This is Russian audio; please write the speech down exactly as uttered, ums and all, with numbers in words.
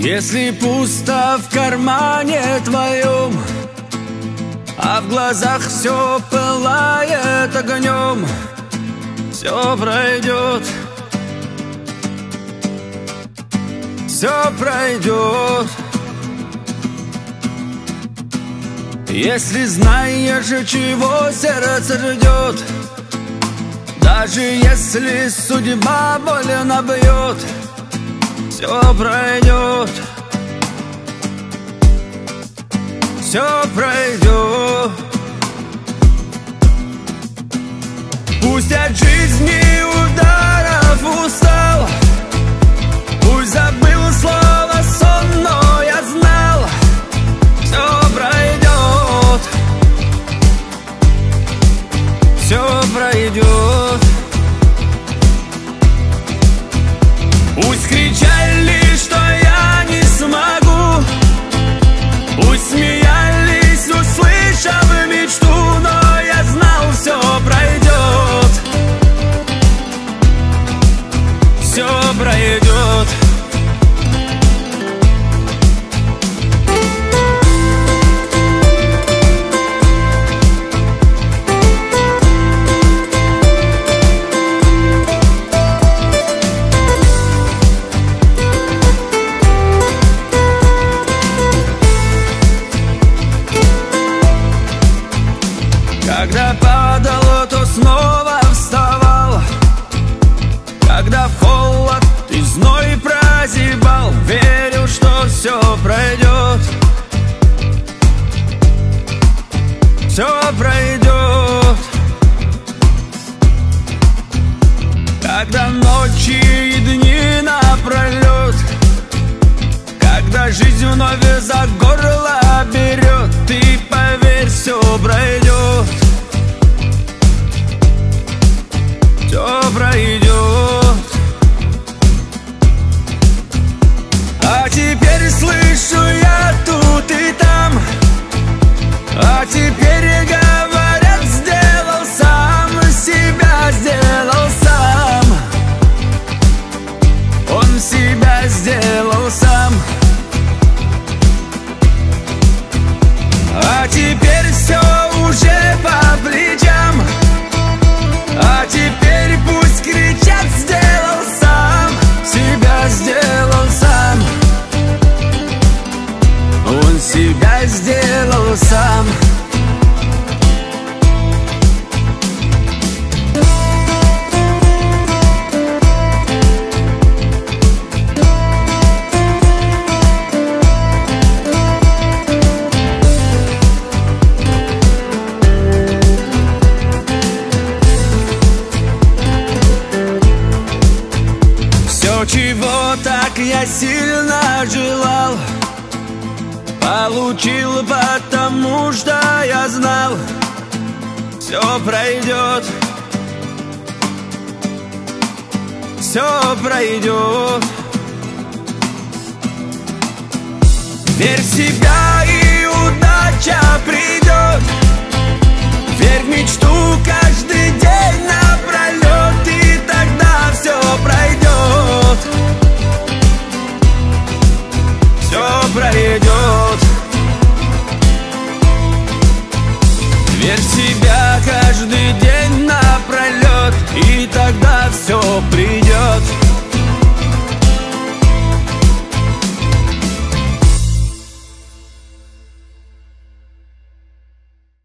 Если пусто в кармане твоем, а в глазах все пылает огнем, все пройдет, все пройдет. Если знаешь, чего сердце ждет, даже если судьба больно бьет, все пройдет, все пройдет. Пусть от жизни ударов устал, пусть забыл слово сон, но я знал, все пройдет, все пройдет. Пусть кричали, что я не смогу, пусть смеялись, услышав мечту, но я знал, все пройдет, все пройдет. Когда падал, то снова вставал, когда в холод и зной прозябал, верил, что все пройдет, все пройдет. Когда ночи и дни напролет, когда жизнь вновь за горло берет, ты поверь, все пройдет, все пройдет. А теперь слышу я тут и там, а теперь говорят, сделал сам, себя сделал сам, он себя сделал сам. А теперь все уже по плечам, а теперь пусть кричат, сделал сам, себя сделал сам, он себя сделал сам. Чего так я сильно желал, получил, потому что я знал, все пройдет, все пройдет. Верь в себя, и удача придет, верь в мечту каждый день напролет, и тогда все пройдет, все пройдет. Верь в себя каждый день